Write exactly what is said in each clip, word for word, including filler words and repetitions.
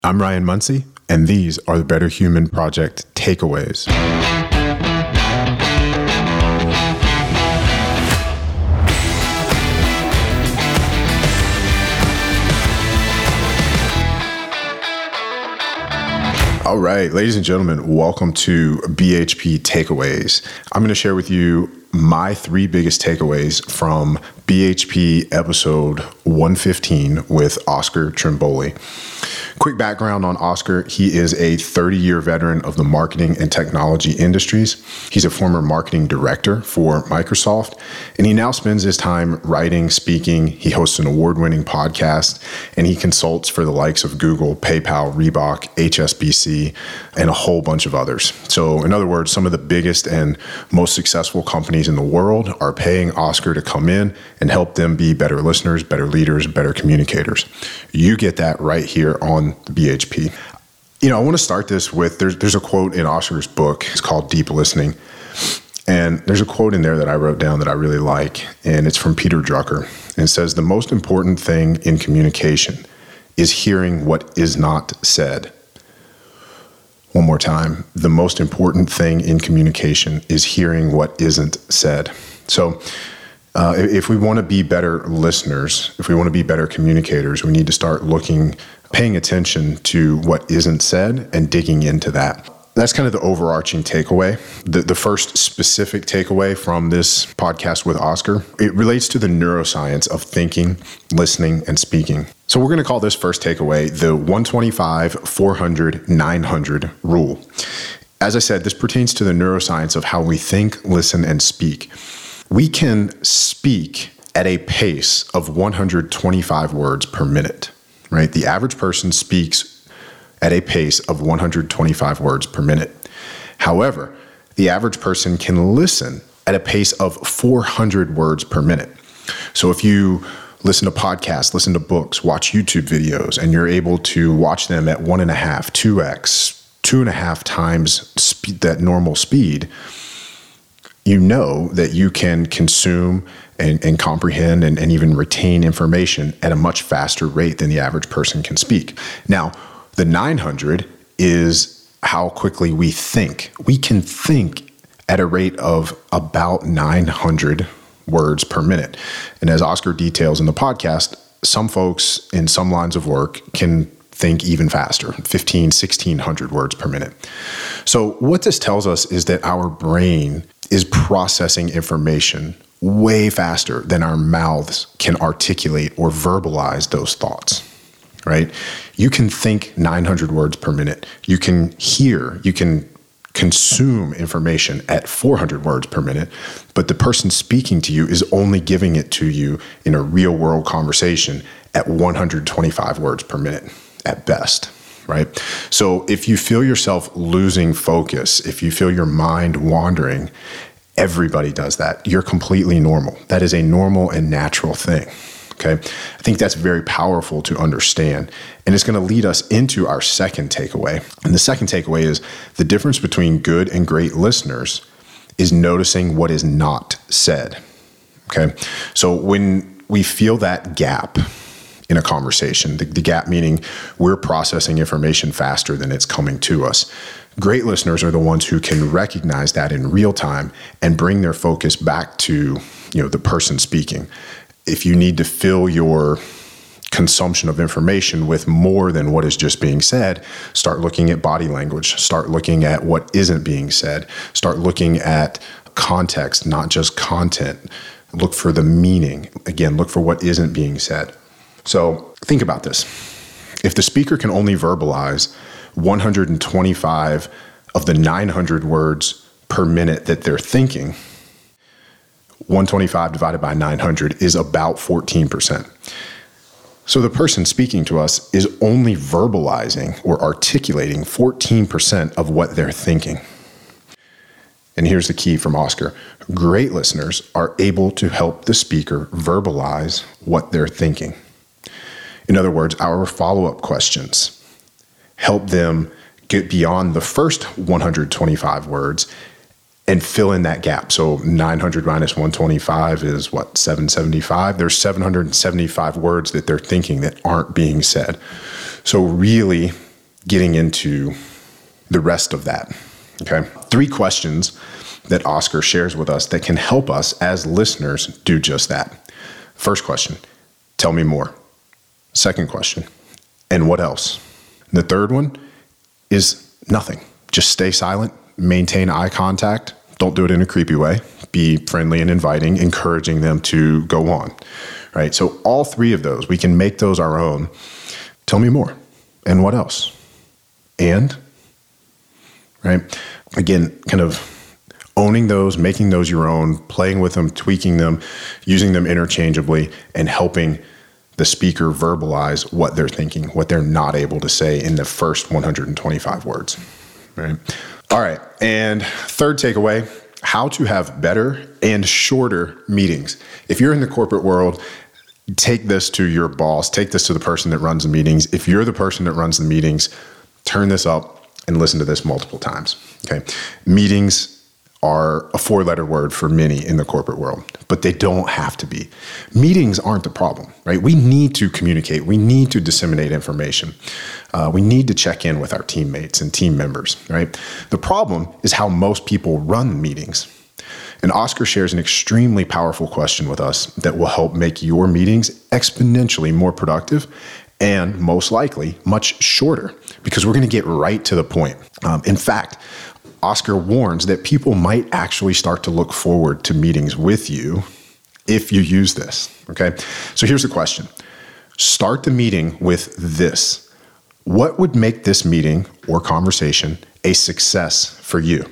I'm Ryan Muncie, and these are the Better Human Project takeaways. All right, ladies and gentlemen, welcome to B H P Takeaways. I'm going to share with you my three biggest takeaways from B H P episode one fifteen with Oscar Trimboli. Quick background on Oscar. He is a thirty-year veteran of the marketing and technology industries. He's a former marketing director for Microsoft, and he now spends his time writing, speaking. He hosts an award-winning podcast, and he consults for the likes of Google, PayPal, Reebok, H S B C, and a whole bunch of others. So in other words, some of the biggest and most successful companies in the world are paying Oscar to come in and help them be better listeners, better leaders, better communicators. You get that right here on B H P. You know, I want to start this with, there's, there's a quote in Oscar's book. It's called Deep Listening. And there's a quote in there that I wrote down that I really like, and it's from Peter Drucker. And it says, "The most important thing in communication is hearing what is not said." One more time. The most important thing in communication is hearing what isn't said. So uh, if we want to be better listeners, if we want to be better communicators, we need to start looking, paying attention to what isn't said and digging into that. That's kind of the overarching takeaway. The, the first specific takeaway from this podcast with Oscar, it relates to the neuroscience of thinking, listening, and speaking. So we're going to call this first takeaway the one twenty-five, four hundred, nine hundred rule. As I said, this pertains to the neuroscience of how we think, listen, and speak. We can speak at a pace of one hundred twenty-five words per minute, right? The average person speaks at a pace of one hundred twenty-five words per minute. However, the average person can listen at a pace of four hundred words per minute. So if you listen to podcasts, listen to books, watch YouTube videos, and you're able to watch them at one and a half, two X, two and a half times speed, that normal speed, you know that you can consume and, and comprehend and, and even retain information at a much faster rate than the average person can speak. Now, the nine hundred is how quickly we think. We can think at a rate of about nine hundred words per minute. And as Oscar details in the podcast, some folks in some lines of work can think even faster, fifteen, sixteen hundred words per minute. So what this tells us is that our brain is processing information way faster than our mouths can articulate or verbalize those thoughts. Right? You can think nine hundred words per minute. You can hear, you can consume information at four hundred words per minute, but the person speaking to you is only giving it to you in a real world conversation at one hundred twenty-five words per minute at best, right? So if you feel yourself losing focus, if you feel your mind wandering, everybody does that. You're completely normal. That is a normal and natural thing. Okay, I think that's very powerful to understand. And it's going to lead us into our second takeaway. And the second takeaway is the difference between good and great listeners is noticing what is not said. Okay, so when we feel that gap in a conversation, the, the gap meaning we're processing information faster than it's coming to us. Great listeners are the ones who can recognize that in real time and bring their focus back to, you know, the person speaking. If you need to fill your consumption of information with more than what is just being said, start looking at body language, start looking at what isn't being said, start looking at context, not just content. Look for the meaning. Again, look for what isn't being said. So think about this. If the speaker can only verbalize one hundred twenty-five of the nine hundred words per minute that they're thinking, one twenty-five divided by nine hundred is about fourteen percent. So the person speaking to us is only verbalizing or articulating fourteen percent of what they're thinking. And here's the key from Oscar. Great listeners are able to help the speaker verbalize what they're thinking. In other words, our follow-up questions help them get beyond the first one hundred twenty-five words and fill in that gap. So nine hundred minus one twenty-five is what, seven seventy-five? There's seven hundred seventy-five words that they're thinking that aren't being said. So really, getting into the rest of that. Okay. Three questions that Oscar shares with us that can help us as listeners do just that. First question, tell me more. Second question, and what else? The third one is nothing. Just stay silent, maintain eye contact. Don't do it in a creepy way. Be friendly and inviting, encouraging them to go on, right? So all three of those, we can make those our own. Tell me more. And what else? And, right? Again, kind of owning those, making those your own, playing with them, tweaking them, using them interchangeably, and helping the speaker verbalize what they're thinking, what they're not able to say in the first one hundred twenty-five words, right? All right, and third takeaway, how to have better and shorter meetings. If you're in the corporate world, take this to your boss, take this to the person that runs the meetings. If you're the person that runs the meetings, turn this up and listen to this multiple times, okay? Meetings are a four-letter word for many in the corporate world, but they don't have to be. Meetings aren't the problem, right? We need to communicate. We need to disseminate information. Uh, we need to check in with our teammates and team members, right? The problem is how most people run meetings. And Oscar shares an extremely powerful question with us that will help make your meetings exponentially more productive and most likely much shorter, because we're going to get right to the point. Um, in fact, Oscar warns that people might actually start to look forward to meetings with you if you use this, okay? So here's the question. Start the meeting with this. What would make this meeting or conversation a success for you?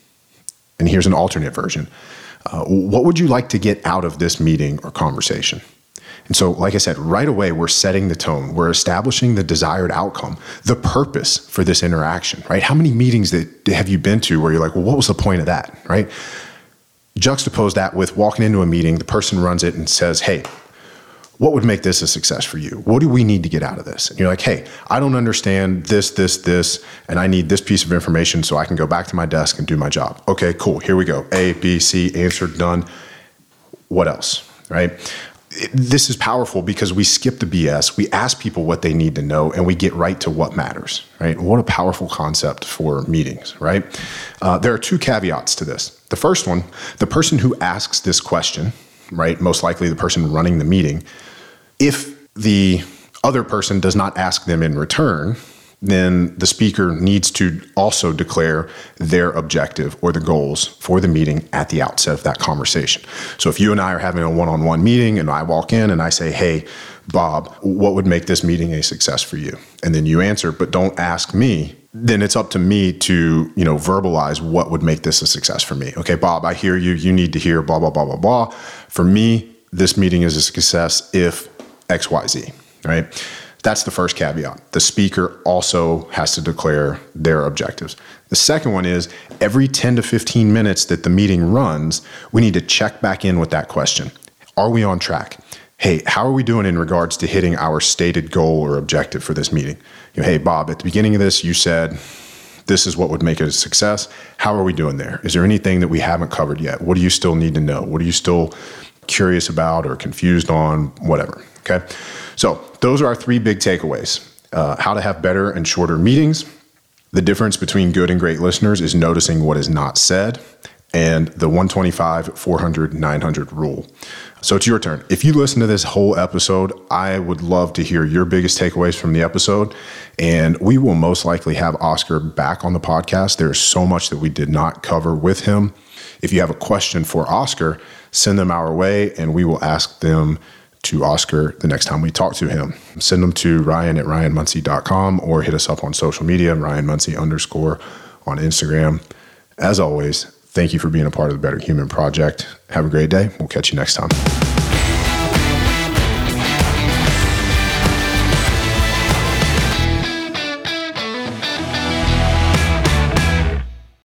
And here's an alternate version. Uh, what would you like to get out of this meeting or conversation? And so, like I said, right away, we're setting the tone. We're establishing the desired outcome, the purpose for this interaction, right? How many meetings that have you been to where you're like, well, what was the point of that, right? Juxtapose that with walking into a meeting, the person runs it and says, hey, what would make this a success for you? What do we need to get out of this? And you're like, hey, I don't understand this, this, this, and I need this piece of information so I can go back to my desk and do my job. Okay, cool. Here we go. A, B, C, answer, done. What else, right? This is powerful because we skip the B S, we ask people what they need to know, and we get right to what matters, right? What a powerful concept for meetings, right? Uh, there are two caveats to this. The first one, the person who asks this question, right, most likely the person running the meeting, if the other person does not ask them in return, then the speaker needs to also declare their objective or the goals for the meeting at the outset of that conversation. So if you and I are having a one-on-one meeting and I walk in and I say, hey, Bob, what would make this meeting a success for you? And then you answer, but don't ask me, then it's up to me to, you know, verbalize what would make this a success for me. Okay, Bob, I hear you. You need to hear blah, blah, blah, blah, blah. For me, this meeting is a success if X, Y, Z, right? That's the first caveat. The speaker also has to declare their objectives. The second one is every ten to fifteen minutes that the meeting runs, we need to check back in with that question. Are we on track? Hey, how are we doing in regards to hitting our stated goal or objective for this meeting? You know, hey, Bob, at the beginning of this, you said this is what would make it a success. How are we doing there? Is there anything that we haven't covered yet? What do you still need to know? What are you still curious about or confused on? Whatever, okay? So those are our three big takeaways. Uh, how to have better and shorter meetings. The difference between good and great listeners is noticing what is not said, and the one twenty-five, four hundred, nine hundred rule. So it's your turn. If you listen to this whole episode, I would love to hear your biggest takeaways from the episode, and we will most likely have Oscar back on the podcast. There's so much that we did not cover with him. If you have a question for Oscar, send them our way, and we will ask them to Oscar the next time we talk to him. Send them to Ryan at ryan muncie dot com or hit us up on social media, Ryan Muncie underscore on Instagram. As always, thank you for being a part of the Better Human Project. Have a great day. We'll catch you next time.